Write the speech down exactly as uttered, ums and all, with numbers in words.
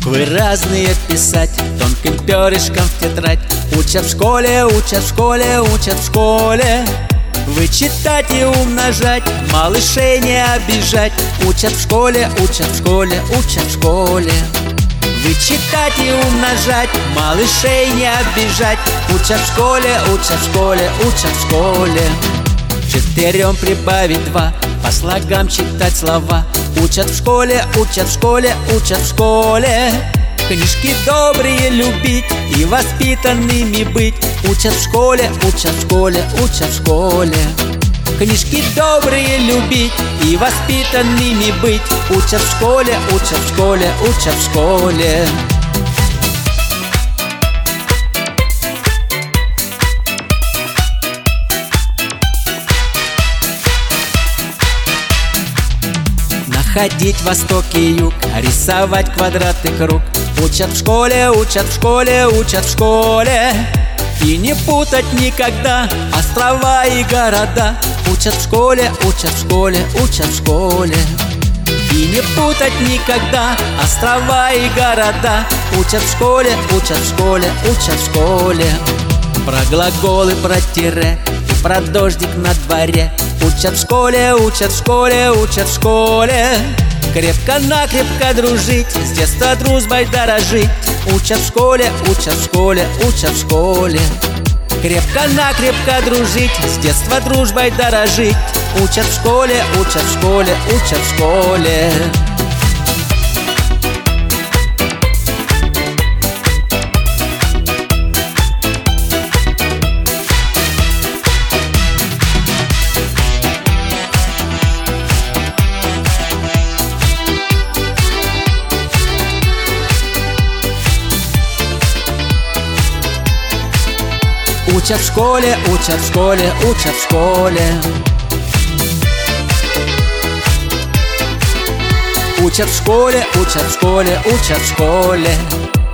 Буквы разные писать тонким перышком в тетрадь. Учат в школе, учат в школе, учат в школе. Вычитать и умножать, малышей не обижать. Учат в школе, учат в школе, учат в школе. Вычитать и умножать, малышей не обижать. Учат в школе, учат в школе, учат в школе. Четырем прибавить два, по слогам читать слова. Учат в школе, учат в школе, учат в школе. Книжки добрые любить и воспитанными быть. Учат в школе, учат в школе, учат в школе. Книжки добрые любить и воспитанными быть. Учат в школе, учат в школе, учат в школе. Находить восток и юг, рисовать квадрат и круг. Учат в школе, учат в школе, учат в школе. И не путать никогда острова и города. Учат в школе, учат в школе, учат в школе. И не путать никогда острова и города. Учат в школе, учат в школе, учат в школе. Про глаголы, про тире и про дождик на дворе. Учат в школе, учат в школе, учат в школе. Крепко-накрепко дружить, с детства дружбой дорожить. Учат в школе, учат в школе, учат в школе. Крепко-накрепко дружить, с детства дружбой дорожить. Учат в школе, учат в школе, учат в школе. Учат в школе, учат в школе, учат в школе. Учат в школе, учат в школе, учат в школе.